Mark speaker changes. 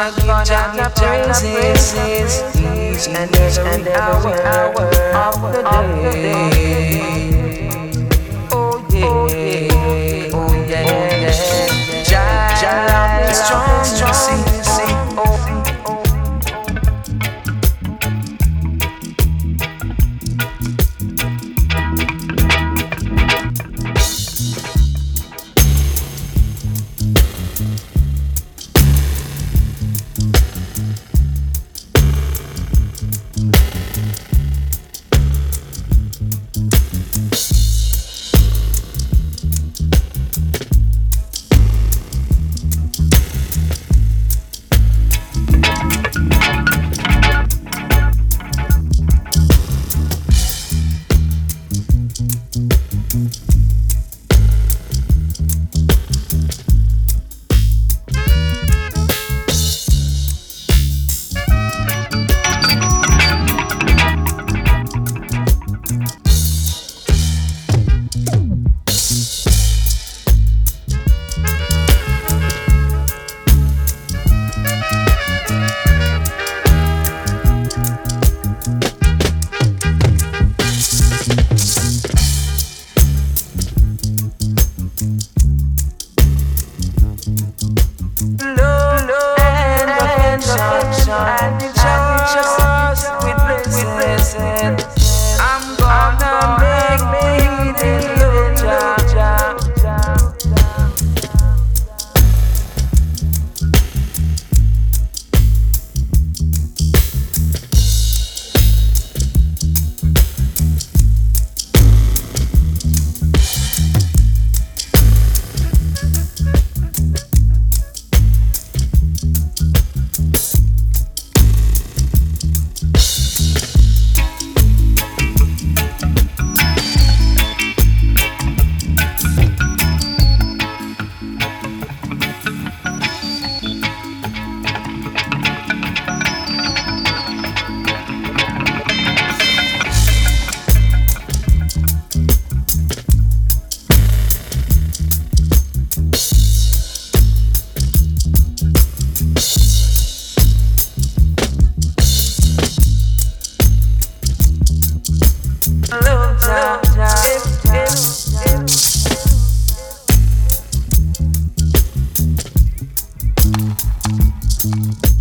Speaker 1: gonna give Jah praises each and every hour of the day. Oh yeah, oh yeah. Jah love me strong, see, oh. And it shows with blessing. I'm gonna make it little Jah. Jah.